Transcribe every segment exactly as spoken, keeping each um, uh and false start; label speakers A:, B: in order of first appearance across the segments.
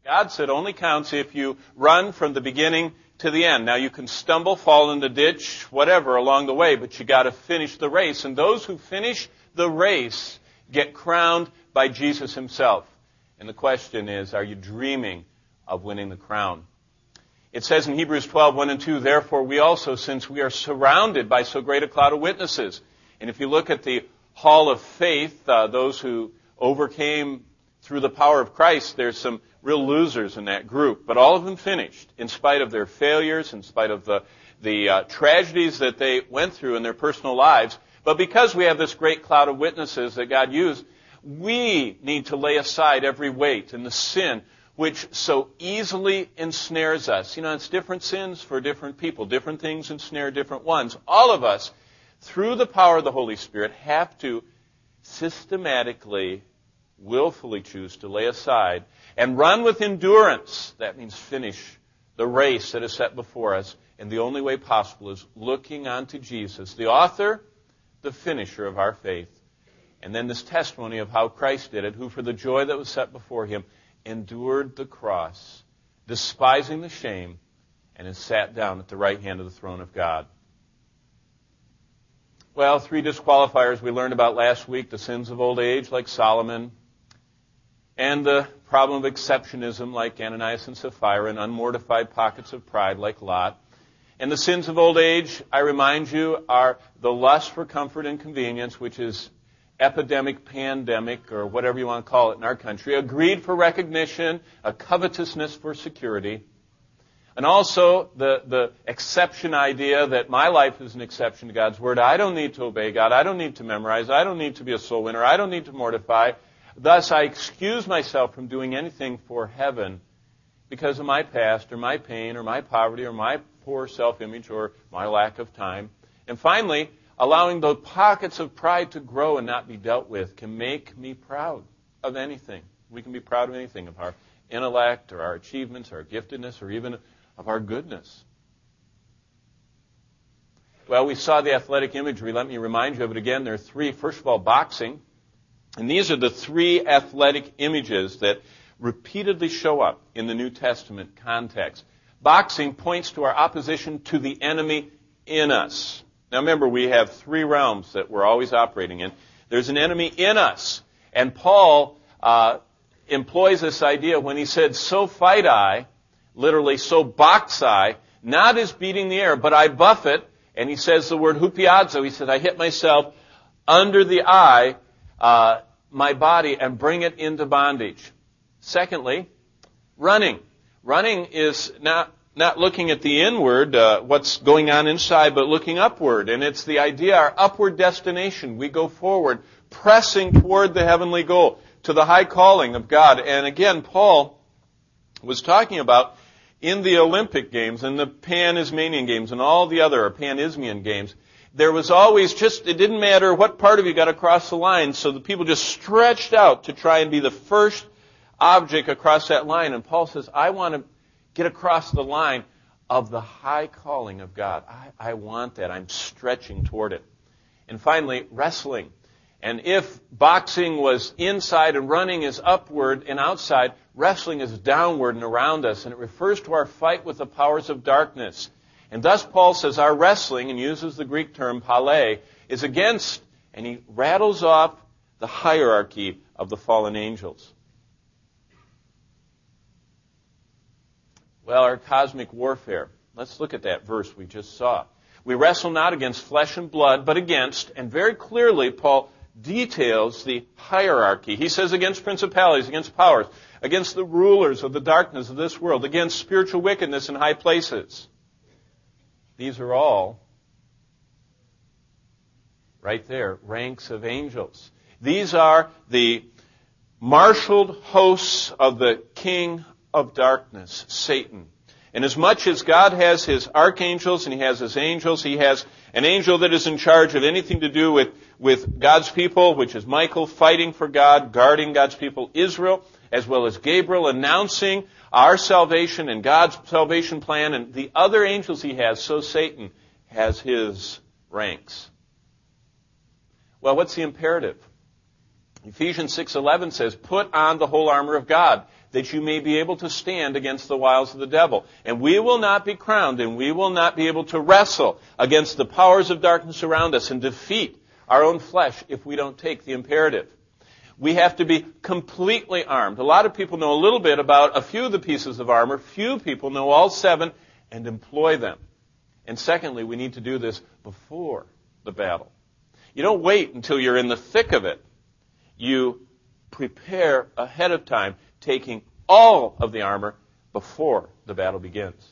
A: God said only counts if you run from the beginning to the end. Now you can stumble, fall in the ditch, whatever along the way, but you got to finish the race. And those who finish the race get crowned by Jesus himself. And the question is, are you dreaming of winning the crown? It says in Hebrews twelve, one and two, therefore we also, since we are surrounded by so great a cloud of witnesses. And if you look at the hall of faith, uh, those who overcame through the power of Christ, there's some real losers in that group. But all of them finished, in spite of their failures, in spite of the, the uh, tragedies that they went through in their personal lives. But because we have this great cloud of witnesses that God used, we need to lay aside every weight and the sin which so easily ensnares us. You know, it's different sins for different people. Different things ensnare different ones. All of us, through the power of the Holy Spirit, have to systematically, willfully choose to lay aside and run with endurance. That means finish the race that is set before us. And the only way possible is looking unto Jesus, the author, the finisher of our faith. And then this testimony of how Christ did it, who for the joy that was set before him endured the cross, despising the shame, and has sat down at the right hand of the throne of God. Well, three disqualifiers we learned about last week: the sins of old age, like Solomon, and the problem of exceptionism, like Ananias and Sapphira, and unmortified pockets of pride, like Lot. And the sins of old age, I remind you, are the lust for comfort and convenience, which is epidemic, pandemic, or whatever you want to call it in our country, a greed for recognition, a covetousness for security, and also the, the exception idea that my life is an exception to God's Word. I don't need to obey God. I don't need to memorize. I don't need to be a soul winner. I don't need to mortify. Thus, I excuse myself from doing anything for heaven because of my past or my pain or my poverty or my poor self-image or my lack of time. And finally, allowing the pockets of pride to grow and not be dealt with can make me proud of anything. We can be proud of anything, of our intellect or our achievements, our giftedness, or even of our goodness. Well, we saw the athletic imagery. Let me remind you of it again. There are three. First of all, boxing. And these are the three athletic images that repeatedly show up in the New Testament context. Boxing points to our opposition to the enemy in us. Now remember, we have three realms that we're always operating in. There's an enemy in us. And Paul uh, employs this idea when he said, so fight I, literally, so box I, not as beating the air, but I buffet. And he says the word hupiazo. He said, I hit myself under the eye, uh, my body, and bring it into bondage. Secondly, running. Running is not Not looking at the inward, uh, what's going on inside, but looking upward. And it's the idea, our upward destination. We go forward, pressing toward the heavenly goal, to the high calling of God. And again, Paul was talking about in the Olympic Games and the Pan-Ismenian Games and all the other, or Pan-Ismian Games, there was always just, it didn't matter what part of you got across the line, so the people just stretched out to try and be the first object across that line. And Paul says, I want to get across the line of the high calling of God. I, I want that. I'm stretching toward it. And finally, wrestling. And if boxing was inside and running is upward and outside, wrestling is downward and around us. And it refers to our fight with the powers of darkness. And thus Paul says our wrestling, and uses the Greek term pale, is against, and he rattles off the hierarchy of the fallen angels. Well, our cosmic warfare. Let's look at that verse we just saw. We wrestle not against flesh and blood, but against, and very clearly Paul details the hierarchy. He says against principalities, against powers, against the rulers of the darkness of this world, against spiritual wickedness in high places. These are all, right there, ranks of angels. These are the marshaled hosts of the king of darkness, Satan. And as much as God has his archangels and he has his angels, he has an angel that is in charge of anything to do with, with God's people, which is Michael, fighting for God, guarding God's people, Israel, as well as Gabriel, announcing our salvation and God's salvation plan, and the other angels he has, so Satan has his ranks. Well, what's the imperative? Ephesians six eleven says, put on the whole armor of God, that you may be able to stand against the wiles of the devil. And we will not be crowned, and we will not be able to wrestle against the powers of darkness around us and defeat our own flesh if we don't take the imperative. We have to be completely armed. A lot of people know a little bit about a few of the pieces of armor. Few people know all seven and employ them. And secondly, we need to do this before the battle. You don't wait until you're in the thick of it. You prepare ahead of time, taking all of the armor before the battle begins.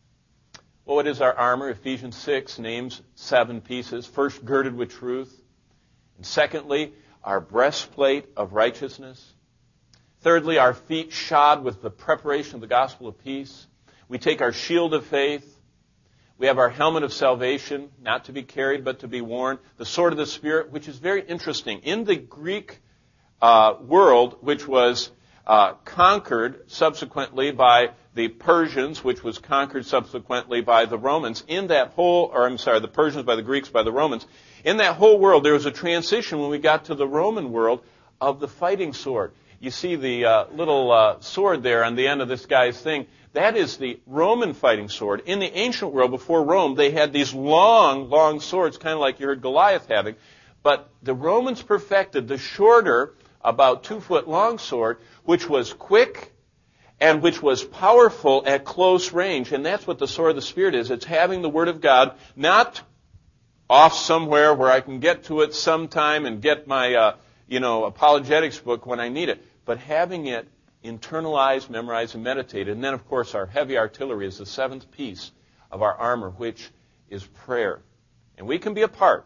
A: Well, what is our armor? Ephesians six names seven pieces. First, girded with truth. And secondly, our breastplate of righteousness. Thirdly, our feet shod with the preparation of the gospel of peace. We take our shield of faith. We have our helmet of salvation, not to be carried but to be worn. The sword of the Spirit, which is very interesting. In the Greek uh, world, which was uh, conquered subsequently by the Persians, which was conquered subsequently by the Romans, in that whole, or I'm sorry, the Persians by the Greeks, by the Romans, in that whole world, there was a transition when we got to the Roman world of the fighting sword. You see the uh, little uh, sword there on the end of this guy's thing. That is the Roman fighting sword. In the ancient world, before Rome, they had these long, long swords, kind of like you heard Goliath having. But the Romans perfected the shorter, about two-foot long sword, which was quick and which was powerful at close range. And that's what the sword of the Spirit is. It's having the Word of God, not off somewhere where I can get to it sometime and get my, uh, you know, apologetics book when I need it, but having it internalized, memorized, and meditated. And then, of course, our heavy artillery is the seventh piece of our armor, which is prayer. And we can be a part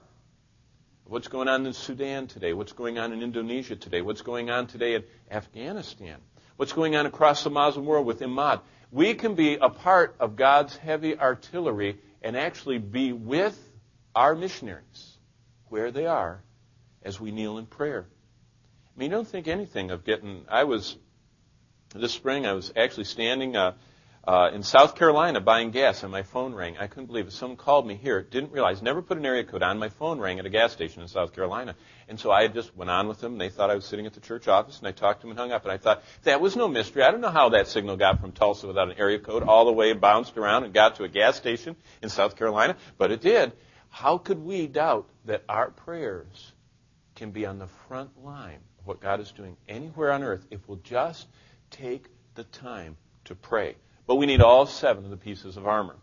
A: of what's going on in Sudan today, what's going on in Indonesia today, what's going on today in Afghanistan, what's going on across the Muslim world with Imad. We can be a part of God's heavy artillery and actually be with our missionaries where they are as we kneel in prayer. I mean, don't think anything of getting... I was, this spring, I was actually standing uh, uh, in South Carolina buying gas, and my phone rang. I couldn't believe it. Someone called me here, didn't realize, never put an area code on. My phone rang at a gas station in South Carolina. And so I just went on with them, and they thought I was sitting at the church office, and I talked to them and hung up. And I thought, that was no mystery. I don't know how that signal got from Tulsa without an area code all the way, bounced around, and got to a gas station in South Carolina, but it did. How could we doubt that our prayers can be on the front line of what God is doing anywhere on earth if we'll just take the time to pray? But we need all seven of the pieces of armor.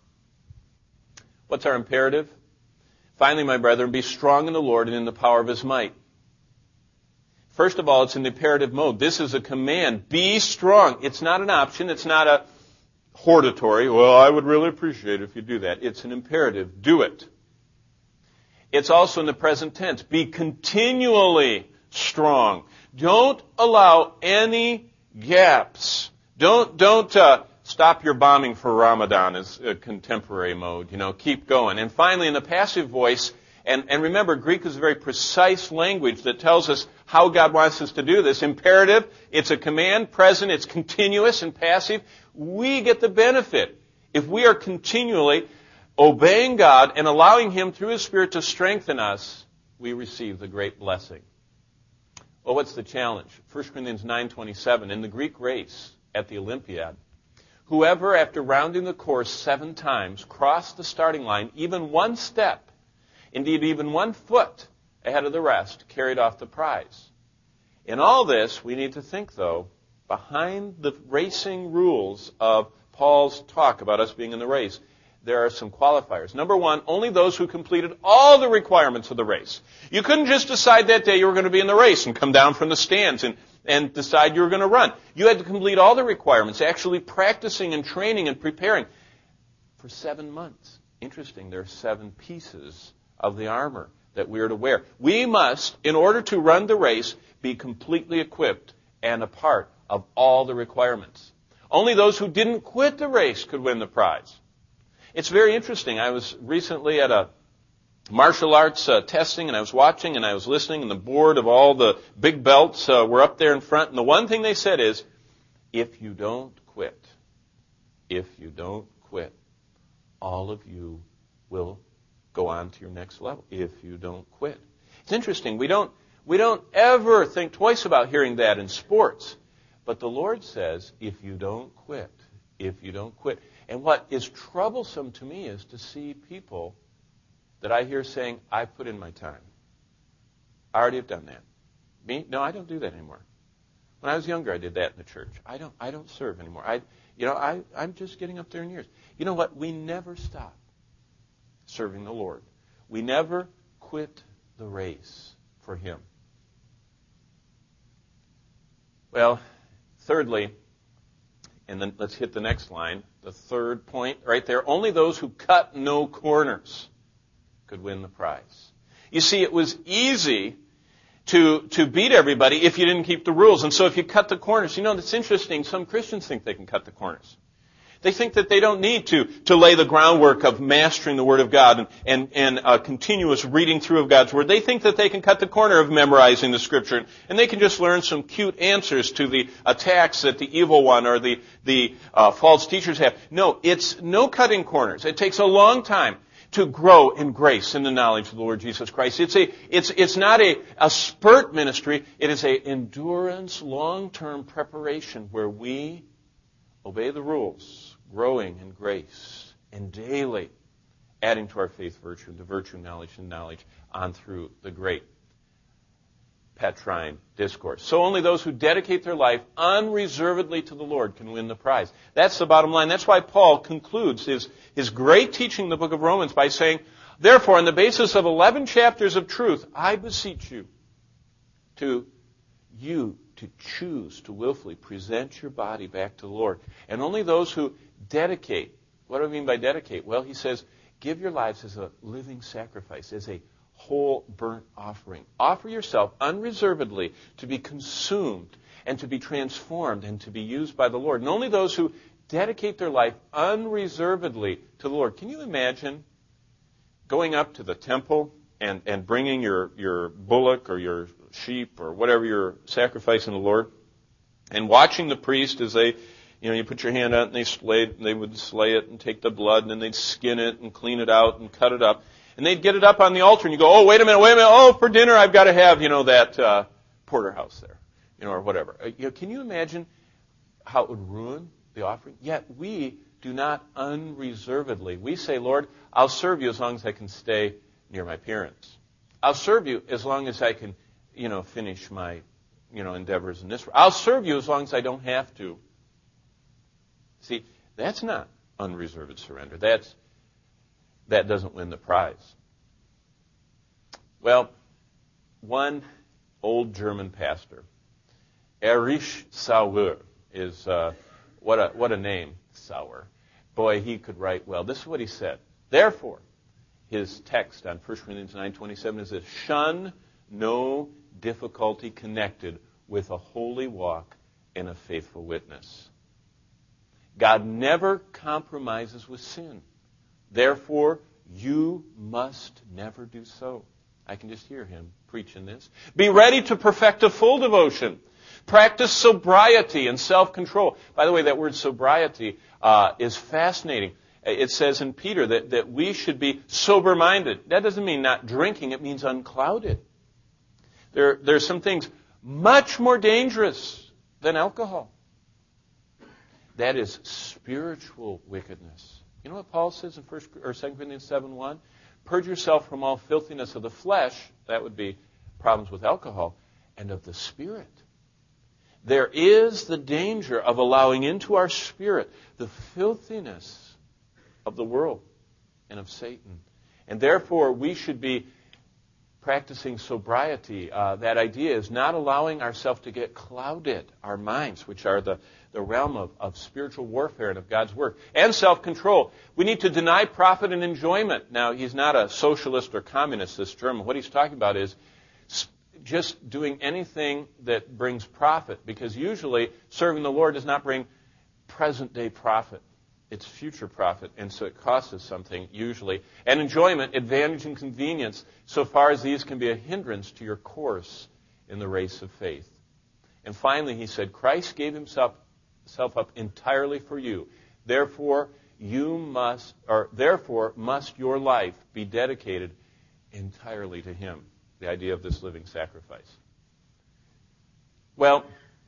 A: What's our imperative? Finally, my brethren, be strong in the Lord and in the power of His might. First of all, it's in the imperative mode. This is a command. Be strong. It's not an option. It's not a hortatory. Well, I would really appreciate it if you do that. It's an imperative. Do it. It's also in the present tense. Be continually strong. Don't allow any gaps. Don't don't uh, stop your bombing for Ramadan as a contemporary mode. You know, keep going. And finally, in the passive voice, and, and remember, Greek is a very precise language that tells us how God wants us to do this. Imperative, it's a command. Present, it's continuous and passive. We get the benefit if we are continually obeying God and allowing Him through His Spirit to strengthen us. We receive the great blessing. Well, what's the challenge? First Corinthians nine twenty-seven, in the Greek race at the Olympiad, whoever, after rounding the course seven times, crossed the starting line even one step, indeed even one foot ahead of the rest, carried off the prize. In all this, we need to think, though, behind the racing rules of Paul's talk about us being in the race, there are some qualifiers. Number one, only those who completed all the requirements of the race. You couldn't just decide that day you were going to be in the race and come down from the stands and, and decide you were going to run. You had to complete all the requirements, actually practicing and training and preparing for seven months. Interesting, there are seven pieces of the armor that we are to wear. We must, in order to run the race, be completely equipped and a part of all the requirements. Only those who didn't quit the race could win the prize. It's very interesting. I was recently at a martial arts uh, testing, and I was watching, and I was listening, and the board of all the big belts uh, were up there in front, and the one thing they said is, if you don't quit, if you don't quit, all of you will go on to your next level, if you don't quit. It's interesting. We don't, we don't ever think twice about hearing that in sports. But the Lord says, if you don't quit, if you don't quit. And what is troublesome to me is to see people that I hear saying, I put in my time. I already have done that. Me? No, I don't do that anymore. When I was younger, I did that in the church. I don't I don't serve anymore. I you know, I, I'm just getting up there in years. You know what? We never stop serving the Lord. We never quit the race for Him. Well, thirdly, and then let's hit the next line, the third point right there, only those who cut no corners could win the prize. You see, it was easy to to beat everybody if you didn't keep the rules. And so if you cut the corners, you know, it's interesting, some Christians think they can cut the corners. They think that they don't need to, to lay the groundwork of mastering the Word of God and, and, and a continuous reading through of God's Word. They think that they can cut the corner of memorizing the Scripture, and they can just learn some cute answers to the attacks that the evil one or the, the uh, false teachers have. No, it's no cutting corners. It takes a long time to grow in grace in the knowledge of the Lord Jesus Christ. It's a, it's, it's not a, a spurt ministry. It is a endurance, long-term preparation where we obey the rules, growing in grace, and daily adding to our faith virtue, and to virtue knowledge, and knowledge on through the great Petrine discourse. So only those who dedicate their life unreservedly to the Lord can win the prize. That's the bottom line. That's why Paul concludes his, his great teaching in the book of Romans by saying, therefore, on the basis of eleven chapters of truth, I beseech you to you to choose to willfully present your body back to the Lord. And only those who dedicate, what do I mean by dedicate? Well, he says, give your lives as a living sacrifice, as a whole burnt offering. Offer yourself unreservedly to be consumed and to be transformed and to be used by the Lord. And only those who dedicate their life unreservedly to the Lord. Can you imagine going up to the temple and, and bringing your, your bullock or your sheep or whatever you're sacrificing to the Lord, and watching the priest as they, you know, you put your hand out and they slay it, and they would slay it and take the blood, and then they'd skin it and clean it out and cut it up. And they'd get it up on the altar, and you go, oh, wait a minute, wait a minute, oh, for dinner I've got to have, you know, that uh, porterhouse there, you know, or whatever. Uh, you know, can you imagine how it would ruin the offering? Yet we do not unreservedly. We say, Lord, I'll serve you as long as I can stay near my parents. I'll serve you as long as I can, you know, finish my, you know, endeavors in this. I'll serve you as long as I don't have to. See, that's not unreserved surrender. That's That doesn't win the prize. Well, one old German pastor, Erich Sauer, is, uh, what a what a name, Sauer. Boy, he could write well. This is what he said. Therefore, his text on First Corinthians nine twenty-seven is this: shun no difficulty connected with a holy walk and a faithful witness. God never compromises with sin. Therefore, you must never do so. I can just hear him preaching this. Be ready to perfect a full devotion. Practice sobriety and self-control. By the way, that word sobriety uh, is fascinating. It says in Peter that, that we should be sober-minded. That doesn't mean not drinking. It means unclouded. There, there are some things much more dangerous than alcohol. That is spiritual wickedness. You know what Paul says in First or Second Corinthians seven one? Purge yourself from all filthiness of the flesh, that would be problems with alcohol, and of the spirit. There is the danger of allowing into our spirit the filthiness of the world and of Satan. And therefore, we should be practicing sobriety. Uh, that idea is not allowing ourselves to get clouded, our minds, which are the, the realm of, of spiritual warfare and of God's work, and self-control. We need to deny profit and enjoyment. Now, he's not a socialist or communist, this German. What he's talking about is just doing anything that brings profit, because usually serving the Lord does not bring present-day profit. It's future profit, and so it costs us something, usually. And enjoyment, advantage, and convenience, so far as these can be a hindrance to your course in the race of faith. And finally, he said, Christ gave himself, himself up entirely for you. Therefore, you must, or therefore must your life be dedicated entirely to him. The idea of this living sacrifice. Well,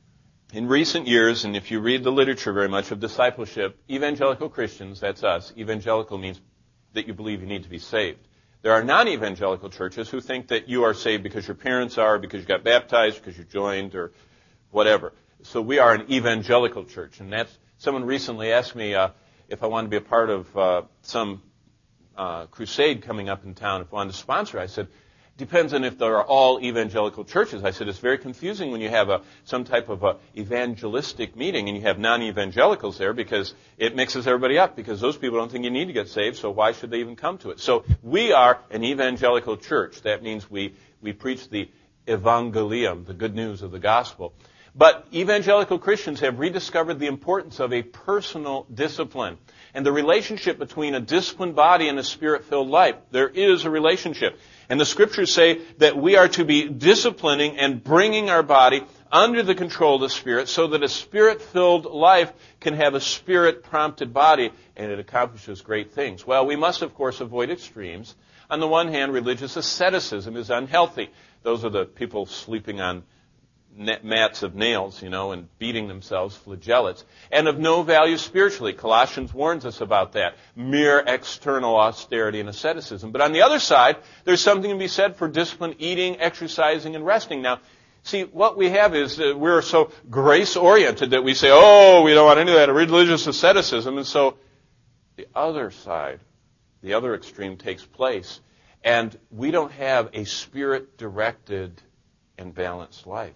A: In recent years, and if you read the literature very much of discipleship, evangelical Christians, that's us, evangelical means that you believe you need to be saved. There are non-evangelical churches who think that you are saved because your parents are, because you got baptized, because you joined, or whatever. So we are an evangelical church. And that's, someone recently asked me uh, if I wanted to be a part of uh, some uh, crusade coming up in town, if I wanted to sponsor. I said, depends on if there are all evangelical churches. I said, it's very confusing when you have a, some type of a evangelistic meeting and you have non-evangelicals there because it mixes everybody up because those people don't think you need to get saved, so why should they even come to it? So we are an evangelical church. That means we, we preach the evangelium, the good news of the gospel. But evangelical Christians have rediscovered the importance of a personal discipline and the relationship between a disciplined body and a spirit-filled life. There is a relationship. And the scriptures say that we are to be disciplining and bringing our body under the control of the Spirit so that a Spirit-filled life can have a Spirit-prompted body and it accomplishes great things. Well, we must, of course, avoid extremes. On the one hand, religious asceticism is unhealthy. Those are the people sleeping on mats of nails, you know, and beating themselves, flagellates, and of no value spiritually. Colossians warns us about that. Mere external austerity and asceticism. But on the other side, there's something to be said for disciplined eating, exercising, and resting. Now, see, what we have is that we're so grace-oriented that we say, oh, we don't want any of that religious asceticism. And so the other side, the other extreme takes place, and we don't have a spirit-directed and balanced life.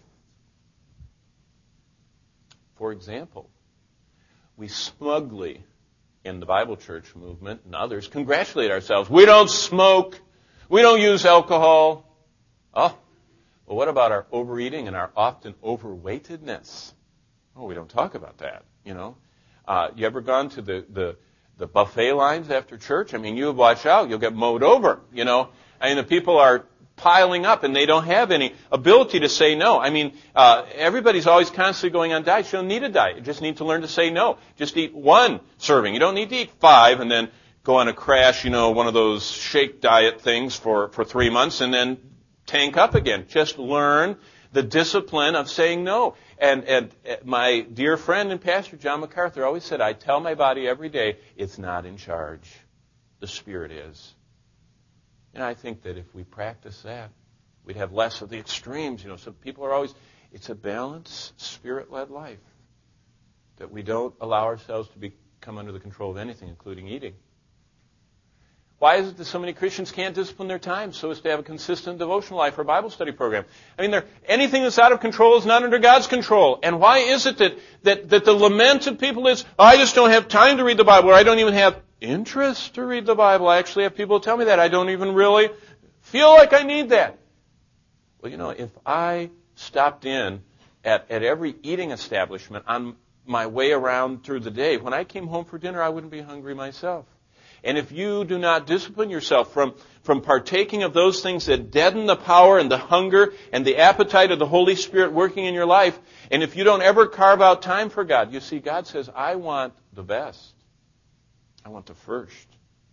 A: For example, we smugly, in the Bible church movement and others, congratulate ourselves. We don't smoke. We don't use alcohol. Oh, well, what about our overeating and our often overweightedness? Oh, we don't talk about that, you know. Uh, you ever gone to the, the, the buffet lines after church? I mean, you watch out. You'll get mowed over, you know. I mean, the people are piling up, and they don't have any ability to say no. I mean, uh, everybody's always constantly going on diets. You don't need a diet. You just need to learn to say no. Just eat one serving. You don't need to eat five and then go on a crash, you know, one of those shake diet things for, for three months and then tank up again. Just learn the discipline of saying no. And, and my dear friend and pastor, John MacArthur, always said, I tell my body every day, it's not in charge. The Spirit is. And I think that if we practice that, we'd have less of the extremes. You know, so people are always, it's a balanced, Spirit-led life. That we don't allow ourselves to become under the control of anything, including eating. Why is it that so many Christians can't discipline their time so as to have a consistent devotional life or Bible study program? I mean, anything that's out of control is not under God's control. And why is it that, that, that the lament of people is, oh, I just don't have time to read the Bible, or I don't even have interest to read the Bible. I actually have people tell me that. I don't even really feel like I need that. Well, you know, if I stopped in at, at every eating establishment on my way around through the day, when I came home for dinner, I wouldn't be hungry myself. And if you do not discipline yourself from, from partaking of those things that deaden the power and the hunger and the appetite of the Holy Spirit working in your life, and if you don't ever carve out time for God, you see, God says, I want the best. I want the first.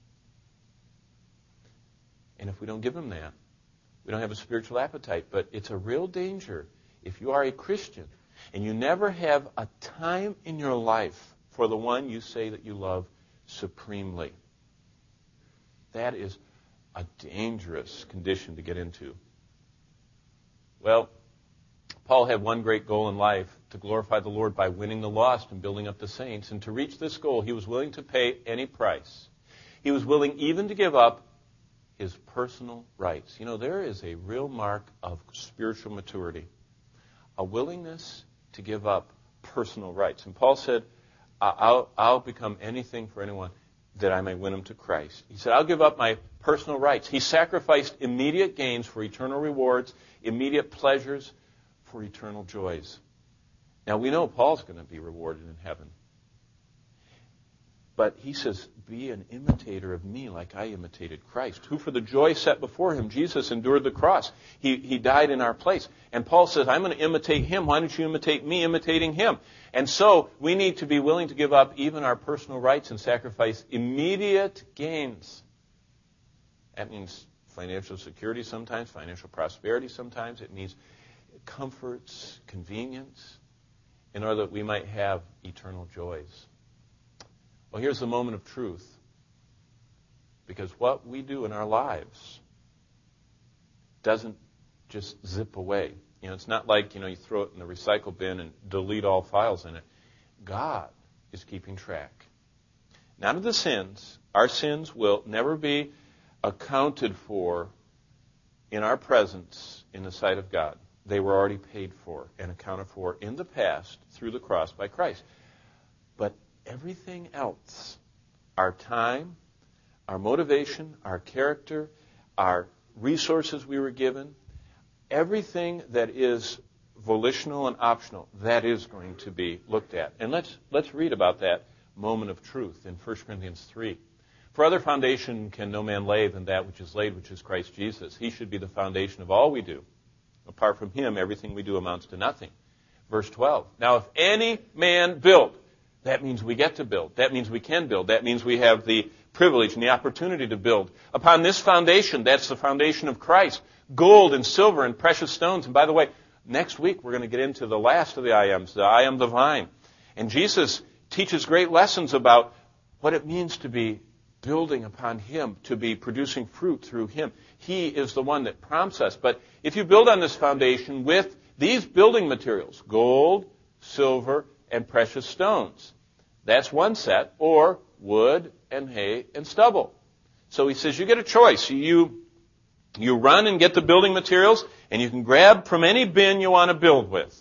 A: And if we don't give Him that, we don't have a spiritual appetite. But it's a real danger if you are a Christian and you never have a time in your life for the one you say that you love supremely. That is a dangerous condition to get into. Well, Paul had one great goal in life, to glorify the Lord by winning the lost and building up the saints. And to reach this goal, he was willing to pay any price. He was willing even to give up his personal rights. You know, there is a real mark of spiritual maturity, a willingness to give up personal rights. And Paul said, I'll, I'll become anything for anyone that I may win them to Christ. He said, I'll give up my personal rights. He sacrificed immediate gains for eternal rewards, immediate pleasures for eternal joys. Now, we know Paul's going to be rewarded in heaven. But he says, be an imitator of me like I imitated Christ, who for the joy set before him, Jesus, endured the cross. He, he died in our place. And Paul says, I'm going to imitate him. Why don't you imitate me imitating him? And so we need to be willing to give up even our personal rights and sacrifice immediate gains. That means financial security sometimes, financial prosperity sometimes. It means comforts, convenience. in order that we might have eternal joys. Well, here's the moment of truth. Because what we do in our lives doesn't just zip away. You know, it's not like, you know, you throw it in the recycle bin and delete all files in it. God is keeping track. None of the sins, our sins will never be accounted for in our presence in the sight of God. They were already paid for and accounted for in the past through the cross by Christ. But everything else, our time, our motivation, our character, our resources we were given, everything that is volitional and optional, that is going to be looked at. And let's let's read about that moment of truth in First Corinthians three. For other foundation can no man lay than that which is laid, which is Christ Jesus. He should be the foundation of all we do. Apart from him, everything we do amounts to nothing. Verse twelve. Now, if any man build, that means we get to build. That means we can build. That means we have the privilege and the opportunity to build. Upon this foundation, that's the foundation of Christ, gold and silver and precious stones. And by the way, next week we're going to get into the last of the I Ams, the I am the vine. And Jesus teaches great lessons about what it means to be building upon him, to be producing fruit through him. He is the one that prompts us. But if you build on this foundation with these building materials, gold, silver, and precious stones, that's one set, or wood and hay and stubble. So he says you get a choice. You, you run and get the building materials, and you can grab from any bin you want to build with.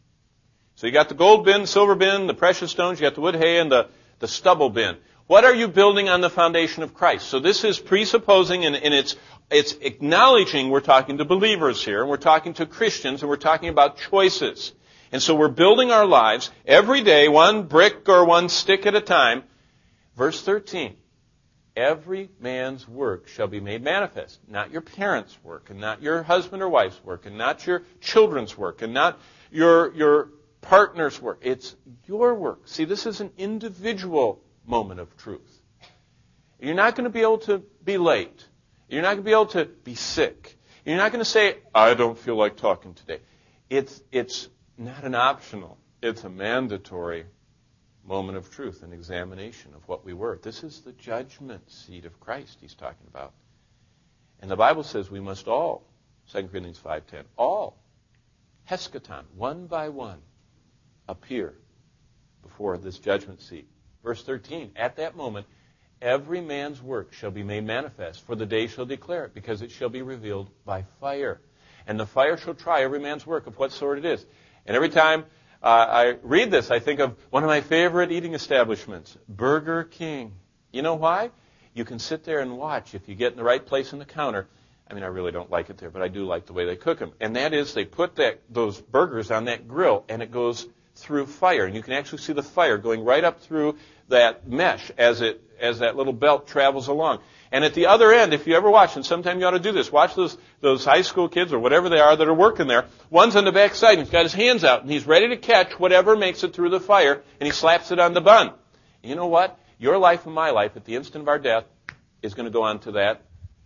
A: So you got the gold bin, silver bin, the precious stones, you got the wood, hay, and the, the stubble bin. What are you building on the foundation of Christ? So this is presupposing, and, and it's, it's acknowledging we're talking to believers here, and we're talking to Christians, and we're talking about choices. And so we're building our lives every day, one brick or one stick at a time. Verse thirteen, every man's work shall be made manifest. Not your parents' work, and not your husband or wife's work, and not your children's work, and not your, your partner's work. It's your work. See, this is an individual moment of truth. You're not going to be able to be late. You're not going to be able to be sick. You're not going to say, I don't feel like talking today. It's, it's not an optional. It's a mandatory moment of truth, an examination of what we were. This is the judgment seat of Christ he's talking about. And the Bible says we must all, Second Corinthians five ten, all, heskaton, one by one, appear before this judgment seat. Verse thirteen, at that moment, every man's work shall be made manifest, for the day shall declare it, because it shall be revealed by fire. And the fire shall try every man's work of what sort it is. And every time uh, I read this, I think of one of my favorite eating establishments, Burger King. You know why? You can sit there and watch if you get in the right place on the counter. I mean, I really don't like it there, but I do like the way they cook them. And that is, they put that those burgers on that grill, and it goes through fire. And you can actually see the fire going right up through that mesh as it as that little belt travels along. And at the other end, if you ever watch, and sometime you ought to do this, watch those those high school kids or whatever they are that are working there. One's on the back side, and he's got his hands out, and he's ready to catch whatever makes it through the fire, and he slaps it on the bun. And you know what? Your life and my life, at the instant of our death, is going to go onto that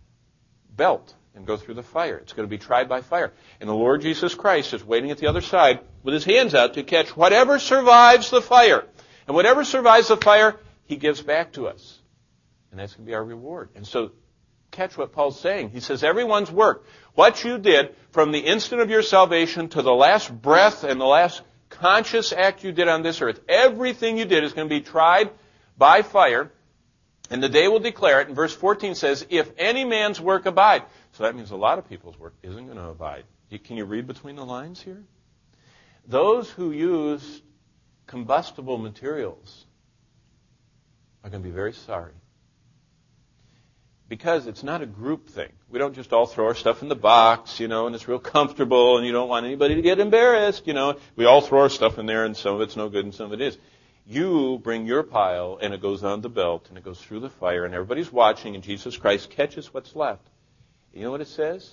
A: belt and go through the fire. It's going to be tried by fire. And the Lord Jesus Christ is waiting at the other side with his hands out to catch whatever survives the fire. And whatever survives the fire, he gives back to us. And that's going to be our reward. And so, catch what Paul's saying. He says, everyone's work, what you did from the instant of your salvation to the last breath and the last conscious act you did on this earth, everything you did is going to be tried by fire, and the day will declare it. And verse fourteen says, if any man's work abide. So that means a lot of people's work isn't going to abide. Can you read between the lines here? Those who use combustible materials are going to be very sorry. Because it's not a group thing. We don't just all throw our stuff in the box, you know, and it's real comfortable, and you don't want anybody to get embarrassed, you know. We all throw our stuff in there, and some of it's no good and some of it is. You bring your pile, and it goes on the belt, and it goes through the fire, and everybody's watching, and Jesus Christ catches what's left. You know what it says?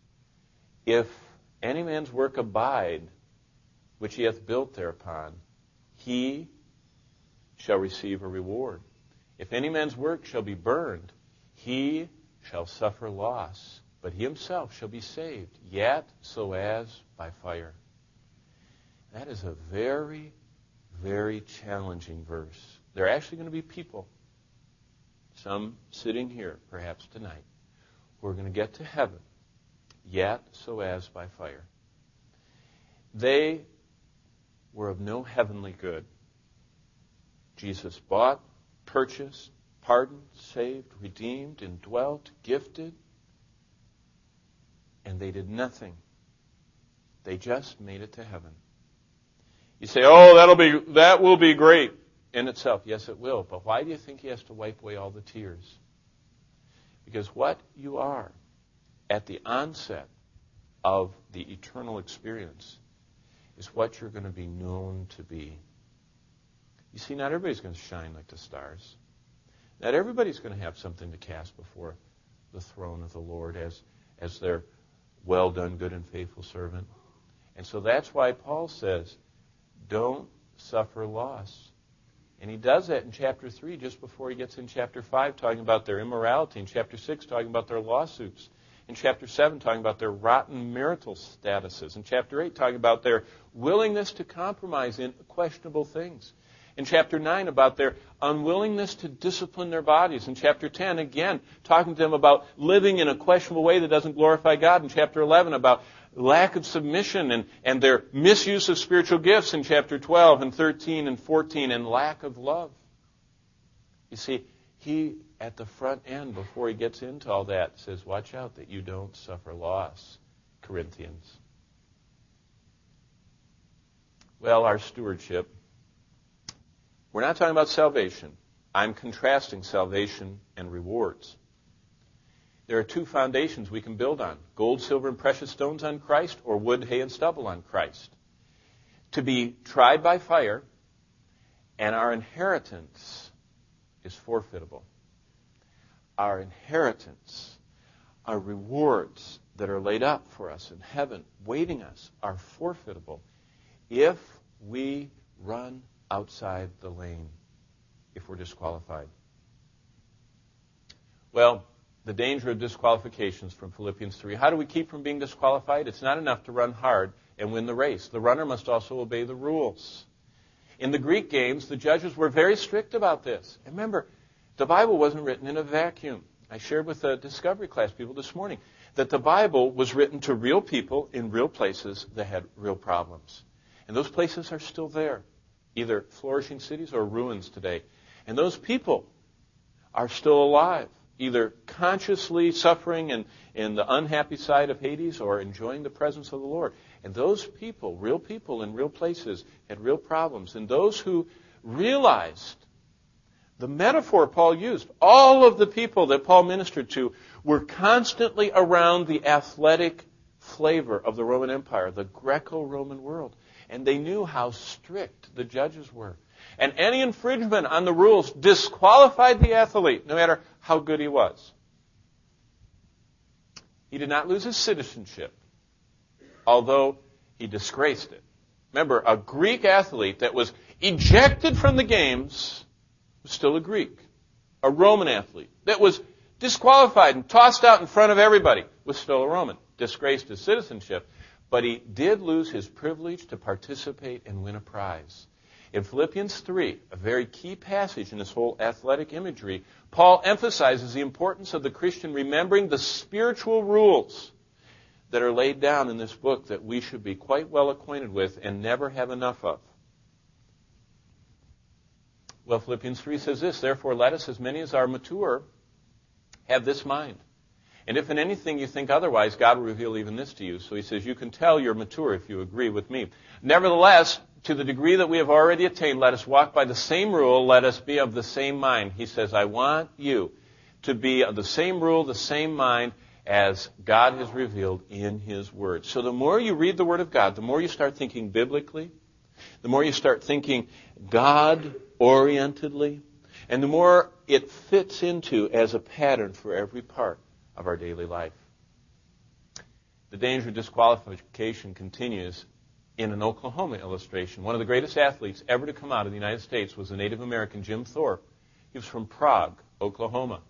A: If any man's work abide, which he hath built thereupon, he shall receive a reward. If any man's work shall be burned, he shall suffer loss, but he himself shall be saved, yet so as by fire. That is a very, very challenging verse. There are actually going to be people, some sitting here perhaps tonight, who are going to get to heaven, yet so as by fire. They were of no heavenly good. Jesus bought, purchased, pardoned, saved, redeemed, indwelt, gifted, and they did nothing. They just made it to heaven. You say, oh, that'll be, that will be great in itself. Yes, it will. But why do you think he has to wipe away all the tears? Because what you are at the onset of the eternal experience is what you're going to be known to be. You see, not everybody's going to shine like the stars. Not everybody's going to have something to cast before the throne of the Lord as, as their well done, good and faithful servant. And so that's why Paul says, don't suffer loss. And he does that in chapter three, just before he gets in chapter five, talking about their immorality. In chapter six, talking about their lawsuits. In chapter seven, talking about their rotten marital statuses. In chapter eight, talking about their willingness to compromise in questionable things. In chapter nine, about their unwillingness to discipline their bodies. In chapter ten, again, talking to them about living in a questionable way that doesn't glorify God. In chapter eleven, about lack of submission and, and their misuse of spiritual gifts. In chapter twelve and thirteen and fourteen, and lack of love. You see, he, at the front end, before he gets into all that, says, watch out that you don't suffer loss, Corinthians. Well, our stewardship. We're not talking about salvation. I'm contrasting salvation and rewards. There are two foundations we can build on. Gold, silver, and precious stones on Christ, or wood, hay, and stubble on Christ. To be tried by fire, and our inheritance is forfeitable. Our inheritance, our rewards that are laid up for us in heaven, waiting us, are forfeitable if we run outside the lane, if we're disqualified. Well, the danger of disqualifications from Philippians three. How do we keep from being disqualified? It's not enough to run hard and win the race. The runner must also obey the rules. In the Greek games, the judges were very strict about this. And remember, the Bible wasn't written in a vacuum. I shared with the Discovery class people this morning that the Bible was written to real people in real places that had real problems. And those places are still there, either flourishing cities or ruins today. And those people are still alive, either consciously suffering in, in the unhappy side of Hades or enjoying the presence of the Lord. And those people, real people in real places, had real problems. And those who realized the metaphor Paul used, all of the people that Paul ministered to were constantly around the athletic flavor of the Roman Empire, the Greco-Roman world. And they knew how strict the judges were. And any infringement on the rules disqualified the athlete, no matter how good he was. He did not lose his citizenship, although he disgraced it. Remember, a Greek athlete that was ejected from the games was still a Greek. A Roman athlete that was disqualified and tossed out in front of everybody was still a Roman. Disgraced his citizenship, but he did lose his privilege to participate and win a prize. In Philippians three, a very key passage in this whole athletic imagery, Paul emphasizes the importance of the Christian remembering the spiritual rules that are laid down in this book that we should be quite well acquainted with and never have enough of. Well, Philippians three says this, therefore let us, as many as are mature, have this mind. And if in anything you think otherwise, God will reveal even this to you. So he says, you can tell you're mature if you agree with me. Nevertheless, to the degree that we have already attained, let us walk by the same rule, let us be of the same mind. He says, I want you to be of the same rule, the same mind, as God has revealed in His Word. So the more you read the Word of God, the more you start thinking biblically, the more you start thinking God-orientedly, and the more it fits into as a pattern for every part of our daily life. The danger of disqualification continues in an Oklahoma illustration. One of the greatest athletes ever to come out of the United States was the Native American Jim Thorpe. He was from Prague, Oklahoma.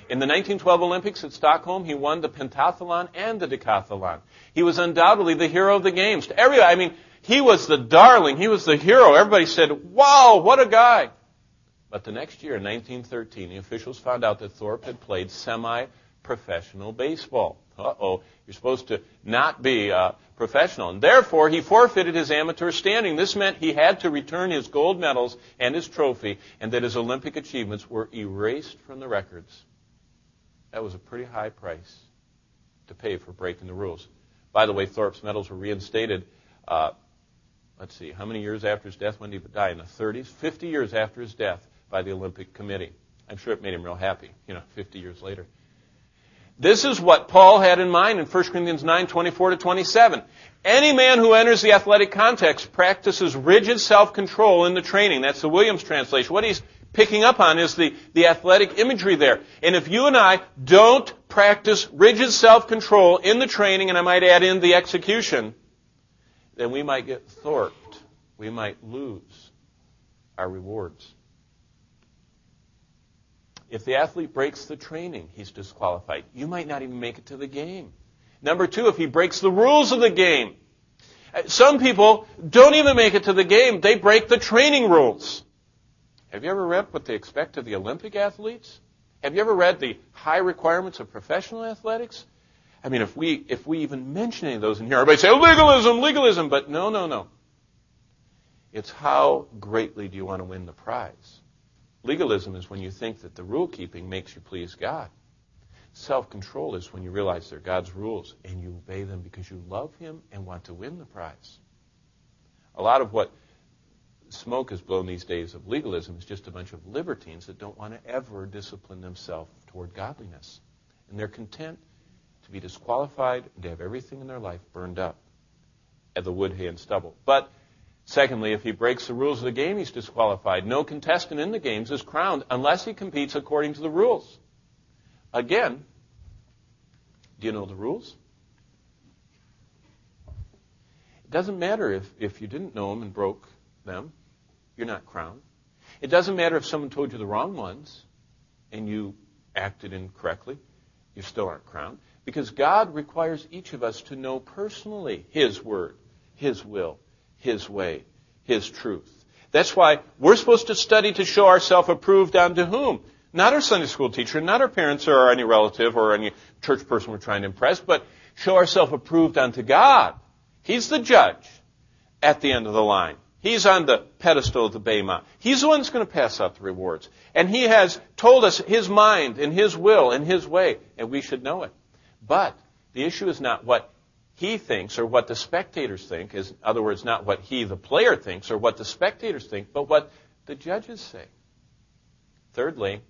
A: In the nineteen twelve Olympics at Stockholm, he won the pentathlon and the decathlon. He was undoubtedly the hero of the games. To everybody, I mean, he was the darling. He was the hero. Everybody said, wow, what a guy. But the next year, in nineteen thirteen, the officials found out that Thorpe had played semi-professional baseball. Uh-oh, you're supposed to not be uh, professional. And therefore, he forfeited his amateur standing. This meant he had to return his gold medals and his trophy, and that his Olympic achievements were erased from the records. That was a pretty high price to pay for breaking the rules. By the way, Thorpe's medals were reinstated, uh, let's see, how many years after his death? When did he die? In the thirties? fifty years after his death by the Olympic Committee. I'm sure it made him real happy, you know, fifty years later. This is what Paul had in mind in First Corinthians nine, twenty-four to twenty-seven. Any man who enters the athletic context practices rigid self-control in the training. That's the Williams translation. What he's picking up on is the, the athletic imagery there. And if you and I don't practice rigid self-control in the training, and I might add in the execution, then we might get thwarted. We might lose our rewards. If the athlete breaks the training, he's disqualified. You might not even make it to the game. Number two, if he breaks the rules of the game. Some people don't even make it to the game. They break the training rules. Have you ever read what they expect of the Olympic athletes? Have you ever read the high requirements of professional athletics? I mean, if we if we even mention any of those in here, everybody say, legalism, legalism. But no, no, no. It's how greatly do you want to win the prize? Legalism is when you think that the rule-keeping makes you please God. Self-control is when you realize they're God's rules and you obey them because you love Him and want to win the prize. A lot of what smoke is blown these days of legalism is just a bunch of libertines that don't want to ever discipline themselves toward godliness. And they're content to be disqualified and to have everything in their life burned up at the wood, hay, and stubble. But secondly, if he breaks the rules of the game, he's disqualified. No contestant in the games is crowned unless he competes according to the rules. Again, do you know the rules? It doesn't matter if, if you didn't know them and broke them. You're not crowned. It doesn't matter if someone told you the wrong ones and you acted incorrectly. You still aren't crowned. Because God requires each of us to know personally His Word, His will, His way, His truth. That's why we're supposed to study to show ourselves approved unto whom? Not our Sunday school teacher, not our parents or any relative or any church person we're trying to impress, but show ourselves approved unto God. He's the judge at the end of the line. He's on the pedestal of the Bema. He's the one that's going to pass out the rewards. And He has told us His mind and His will and His way, and we should know it. But the issue is not what He thinks or what the spectators think, is, in other words, not what he, the player, thinks or what the spectators think, but what the judges say. Thirdly,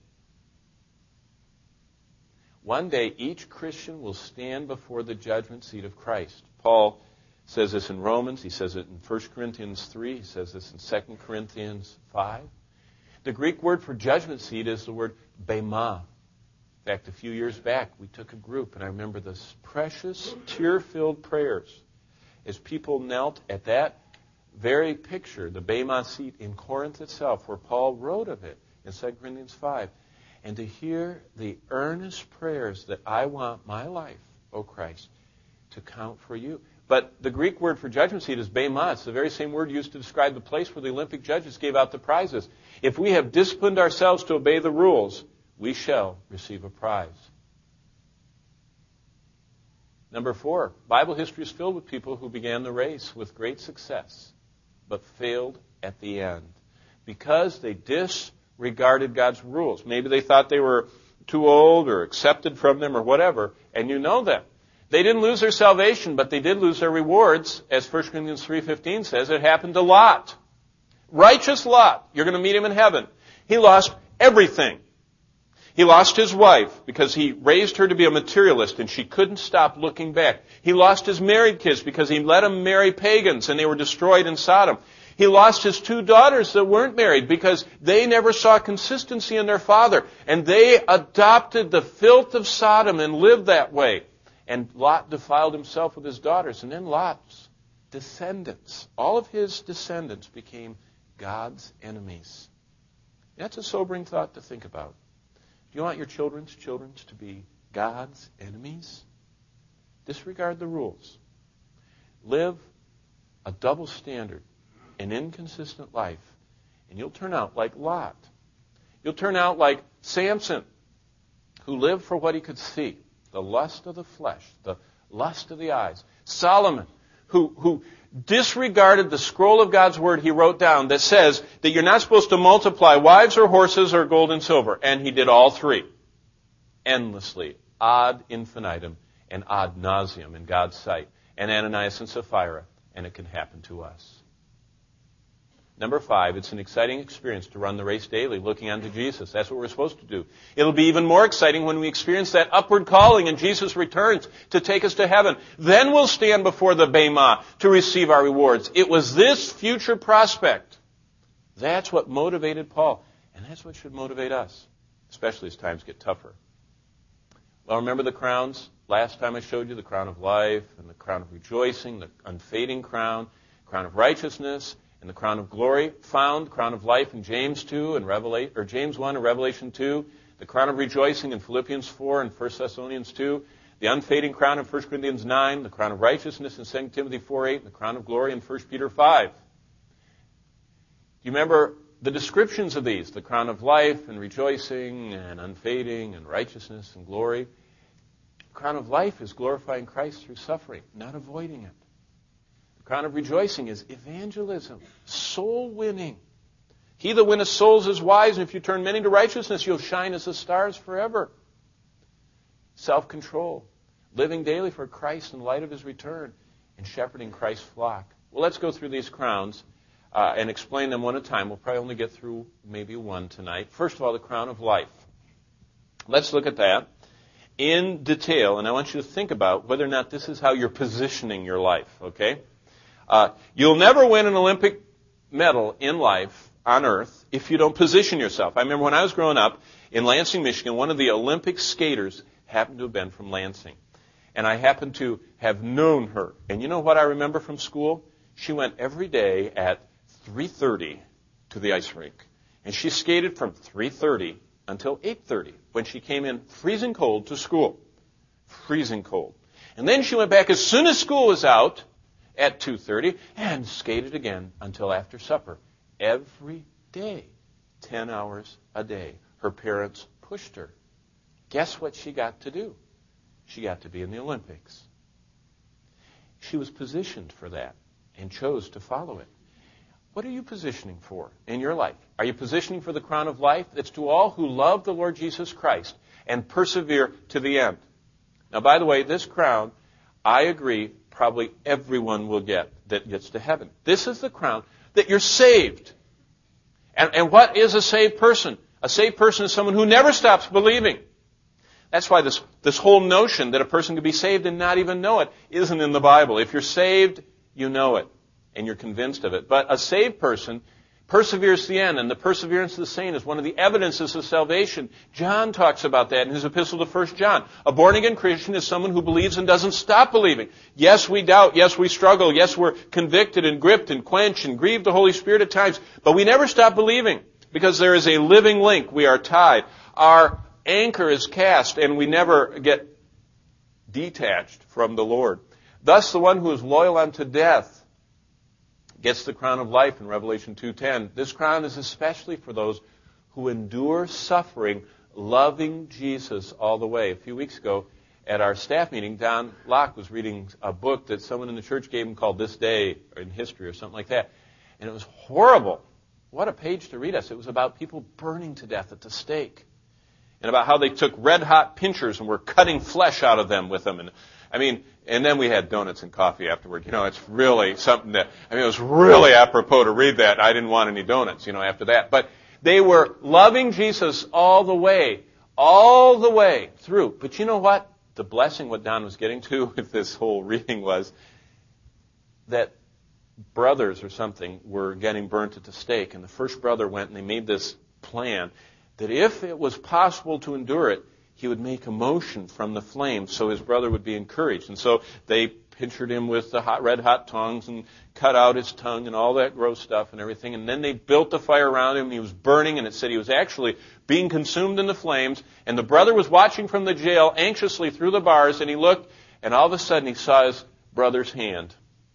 A: one day each Christian will stand before the judgment seat of Christ. Paul says this in Romans, he says it in First Corinthians three, he says this in Second Corinthians five. The Greek word for judgment seat is the word bema. In fact, a few years back, we took a group, and I remember this precious, tear-filled prayers as people knelt at that very picture, the Bema seat in Corinth itself, where Paul wrote of it in Second Corinthians five, and to hear the earnest prayers that I want my life, O Christ, to count for you. But the Greek word for judgment seat is bema. It's the very same word used to describe the place where the Olympic judges gave out the prizes. If we have disciplined ourselves to obey the rules, we shall receive a prize. Number four, Bible history is filled with people who began the race with great success, but failed at the end because they disregarded God's rules. Maybe they thought they were too old or accepted from them or whatever, and you know them. They didn't lose their salvation, but they did lose their rewards, as First Corinthians three fifteen says. It happened to Lot. Righteous Lot. You're going to meet him in heaven. He lost everything. He lost his wife because he raised her to be a materialist and she couldn't stop looking back. He lost his married kids because he let them marry pagans and they were destroyed in Sodom. He lost his two daughters that weren't married because they never saw consistency in their father. And they adopted the filth of Sodom and lived that way. And Lot defiled himself with his daughters. And then Lot's descendants, all of his descendants became God's enemies. That's a sobering thought to think about. Do you want your children's children to be God's enemies? Disregard the rules. Live a double standard, an inconsistent life, and you'll turn out like Lot. You'll turn out like Samson, who lived for what he could see, the lust of the flesh, the lust of the eyes. Solomon, who, who disregarded the scroll of God's word he wrote down that says that you're not supposed to multiply wives or horses or gold and silver. And he did all three. Endlessly, ad infinitum and ad nauseum in God's sight. And Ananias and Sapphira. And it can happen to us. Number five, it's an exciting experience to run the race daily, looking unto Jesus. That's what we're supposed to do. It'll be even more exciting when we experience that upward calling and Jesus returns to take us to heaven. Then we'll stand before the Bema to receive our rewards. It was this future prospect. That's what motivated Paul. And that's what should motivate us, especially as times get tougher. Well, remember the crowns? Last time I showed you the crown of life and the crown of rejoicing, the unfading crown, crown of righteousness, and the crown of glory found, crown of life in James two and Revelation, or James one and Revelation two, the crown of rejoicing in Philippians four and First Thessalonians two, the unfading crown in First Corinthians nine, the crown of righteousness in Second Timothy four eight, and the crown of glory in First Peter five. Do you remember the descriptions of these? The crown of life and rejoicing and unfading and righteousness and glory. The crown of life is glorifying Christ through suffering, not avoiding it. Crown of rejoicing is evangelism, soul winning. He that winneth souls is wise, and if you turn many to righteousness, you'll shine as the stars forever. Self-control, living daily for Christ in light of his return, and shepherding Christ's flock. Well, let's go through these crowns uh, and explain them one at a time. We'll probably only get through maybe one tonight. First of all, the crown of life. Let's look at that in detail, and I want you to think about whether or not this is how you're positioning your life, okay? Uh, you'll never win an Olympic medal in life on earth if you don't position yourself. I remember when I was growing up in Lansing, Michigan, one of the Olympic skaters happened to have been from Lansing. And I happened to have known her. And you know what I remember from school? She went every day at three thirty to the ice rink. And she skated from three thirty until eight thirty when she came in freezing cold to school. Freezing cold. And then she went back as soon as school was out at two thirty and skated again until after supper. Every day. Ten hours a day. Her parents pushed her. Guess what she got to do? She got to be in the Olympics. She was positioned for that and chose to follow it. What are you positioning for in your life? Are you positioning for the crown of life? That's to all who love the Lord Jesus Christ and persevere to the end. Now, by the way, this crown, I agree, probably everyone will get that gets to heaven. This is the crown that you're saved. And, and what is a saved person? A saved person is someone who never stops believing. That's why this, this whole notion that a person can be saved and not even know it isn't in the Bible. If you're saved, you know it, and you're convinced of it. But a saved person perseveres to the end, and the perseverance of the saint is one of the evidences of salvation. John talks about that in his epistle to First John. A born-again Christian is someone who believes and doesn't stop believing. Yes, we doubt. Yes, we struggle. Yes, we're convicted and gripped and quenched and grieve the Holy Spirit at times. But we never stop believing because there is a living link. We are tied. Our anchor is cast, and we never get detached from the Lord. Thus, the one who is loyal unto death gets the crown of life in Revelation two ten. This crown is especially for those who endure suffering, loving Jesus all the way. A few weeks ago at our staff meeting, Don Locke was reading a book that someone in the church gave him called This Day in History or something like that. And it was horrible. What a page to read us. It was about people burning to death at the stake. And about how they took red-hot pinchers and were cutting flesh out of them with them. And I mean, and then we had donuts and coffee afterward. You know, it's really something that, I mean, it was really apropos to read that. I didn't want any donuts, you know, after that. But they were loving Jesus all the way, all the way through. But you know what? The blessing, what Don was getting to with this whole reading was that brothers or something were getting burnt at the stake. And the first brother went and they made this plan that if it was possible to endure it, he would make a motion from the flames so his brother would be encouraged. And so they pictured him with the hot, red hot tongs and cut out his tongue and all that gross stuff and everything. And then they built the fire around him and he was burning, and it said he was actually being consumed in the flames. And the brother was watching from the jail anxiously through the bars, and he looked, and all of a sudden he saw his brother's hand.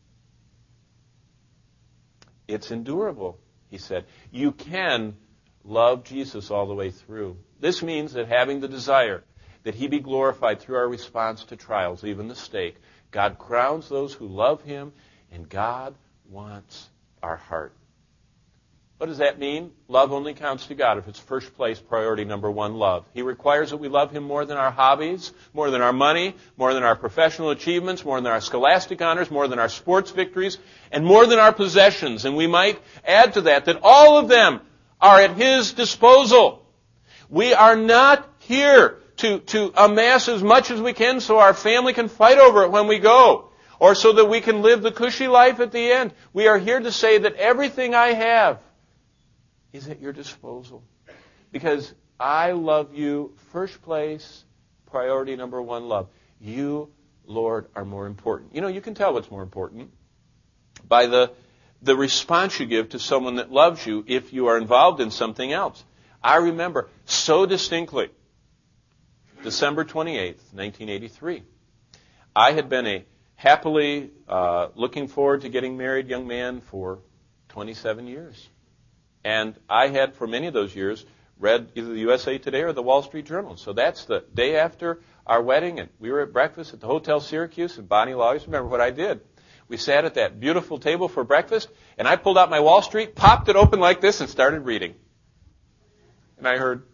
A: It's endurable, he said. You can love Jesus all the way through. This means that having the desire that he be glorified through our response to trials, even the stake, God crowns those who love him, and God wants our heart. What does that mean? Love only counts to God if it's first place, priority number one, love. He requires that we love him more than our hobbies, more than our money, more than our professional achievements, more than our scholastic honors, more than our sports victories, and more than our possessions. And we might add to that that all of them are at his disposal. We are not here to, to amass as much as we can so our family can fight over it when we go, or so that we can live the cushy life at the end. We are here to say that everything I have is at your disposal. Because I love you, first place, priority number one, love. You, Lord, are more important. You know, you can tell what's more important by the the response you give to someone that loves you if you are involved in something else. I remember so distinctly, December twenty-eighth, nineteen eighty-three. I had been a happily uh, looking forward to getting married young man for twenty-seven years. And I had, for many of those years, read either the U S A Today or the Wall Street Journal. So that's the day after our wedding, and we were at breakfast at the Hotel Syracuse, and Bonnie will always remember what I did. We sat at that beautiful table for breakfast, and I pulled out my Wall Street, popped it open like this, and started reading. And I heard,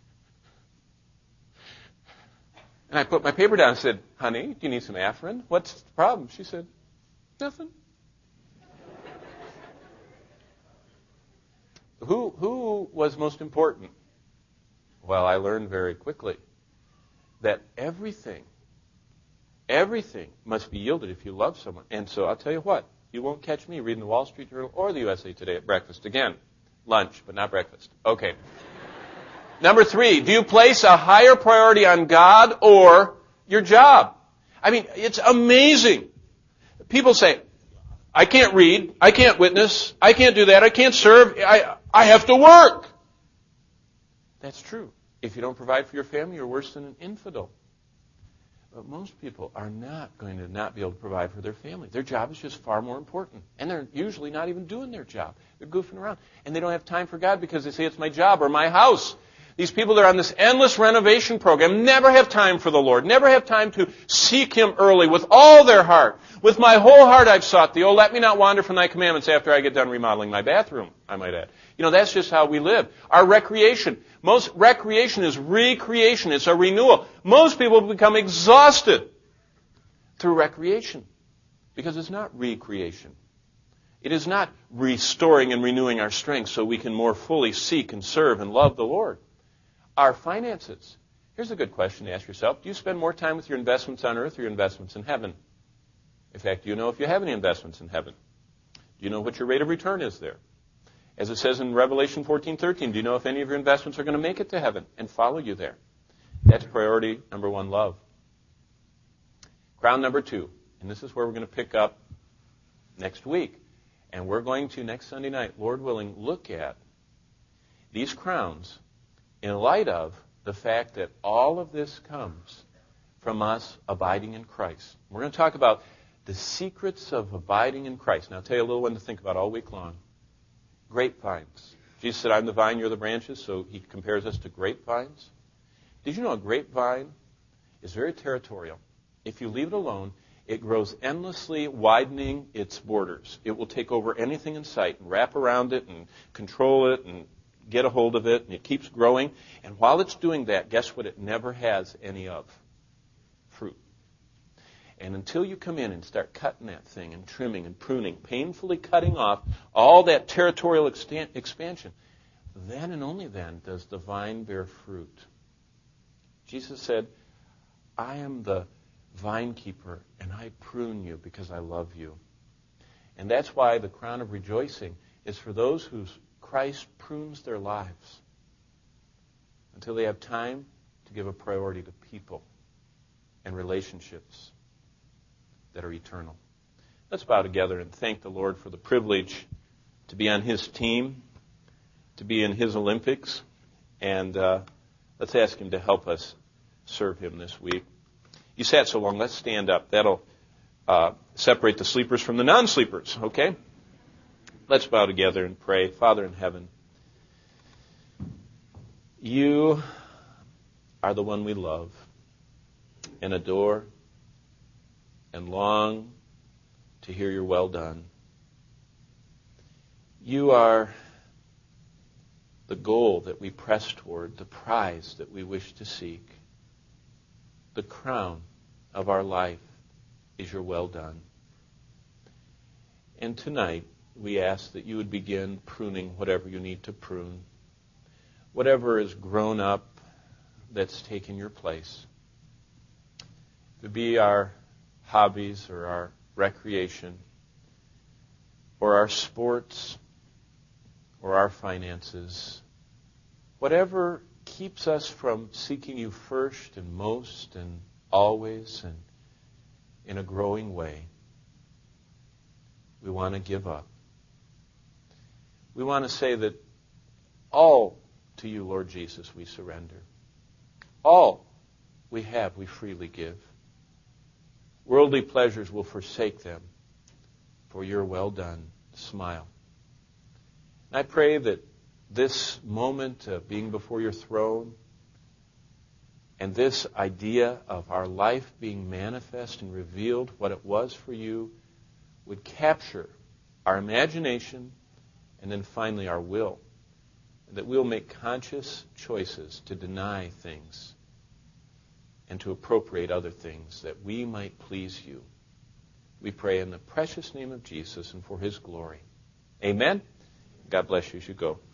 A: and I put my paper down and said, honey, do you need some Afrin? What's the problem? She said, nothing. Who, who was most important? Well, I learned very quickly that everything, everything must be yielded if you love someone. And so I'll tell you what, you won't catch me reading the Wall Street Journal or the U S A Today at breakfast again. Lunch, but not breakfast. Okay. Number three, do you place a higher priority on God or your job? I mean, it's amazing. People say, I can't read, I can't witness, I can't do that, I can't serve, I, I have to work. That's true. If you don't provide for your family, you're worse than an infidel. But most people are not going to not be able to provide for their family. Their job is just far more important. And they're usually not even doing their job. They're goofing around. And they don't have time for God because they say it's my job or my house. These people that are on this endless renovation program never have time for the Lord, never have time to seek him early with all their heart. With my whole heart I've sought thee. Oh, let me not wander from thy commandments after I get done remodeling my bathroom, I might add. You know, that's just how we live. Our recreation. Most recreation is recreation. It's a renewal. Most people become exhausted through recreation because it's not recreation. It is not restoring and renewing our strength so we can more fully seek and serve and love the Lord. Our finances. Here's a good question to ask yourself. Do you spend more time with your investments on earth or your investments in heaven? In fact, do you know if you have any investments in heaven? Do you know what your rate of return is there? As it says in Revelation fourteen thirteen, do you know if any of your investments are going to make it to heaven and follow you there? That's priority number one, love. Crown number two, and this is where we're going to pick up next week. And we're going to, next Sunday night, Lord willing, look at these crowns in light of the fact that all of this comes from us abiding in Christ. We're going to talk about the secrets of abiding in Christ. Now, I'll tell you a little one to think about all week long. Grapevines. Jesus said, I'm the vine, you're the branches, so he compares us to grapevines. Did you know a grapevine is very territorial? If you leave it alone, it grows endlessly, widening its borders. It will take over anything in sight and wrap around it and control it and get a hold of it, and it keeps growing. And while it's doing that, guess what it never has any of? Fruit. And until you come in and start cutting that thing and trimming and pruning, painfully cutting off all that territorial extan- expansion, then and only then does the vine bear fruit. Jesus said, I am the vine keeper, and I prune you because I love you. And that's why the crown of rejoicing is for those whose Christ prunes their lives until they have time to give a priority to people and relationships that are eternal. Let's bow together and thank the Lord for the privilege to be on His team, to be in His Olympics, and uh, let's ask Him to help us serve Him this week. You sat so long, let's stand up. That'll uh, separate the sleepers from the non-sleepers, okay? Let's bow together and pray. Father in heaven, You are the one we love and adore and long to hear your well done. You are the goal that we press toward, the prize that we wish to seek. The crown of our life is your well done. And tonight, we ask that you would begin pruning whatever you need to prune, whatever is grown up that's taken your place. If it be our hobbies or our recreation or our sports or our finances, whatever keeps us from seeking you first and most and always and in a growing way, we want to give up. We want to say that all to you, Lord Jesus, we surrender. All we have, we freely give. Worldly pleasures will forsake them for your well done smile. And I pray that this moment of being before your throne and this idea of our life being manifest and revealed, what it was for you, would capture our imagination and then finally our will. That we'll make conscious choices to deny things and to appropriate other things that we might please you. We pray in the precious name of Jesus and for his glory. Amen. God bless you as you go.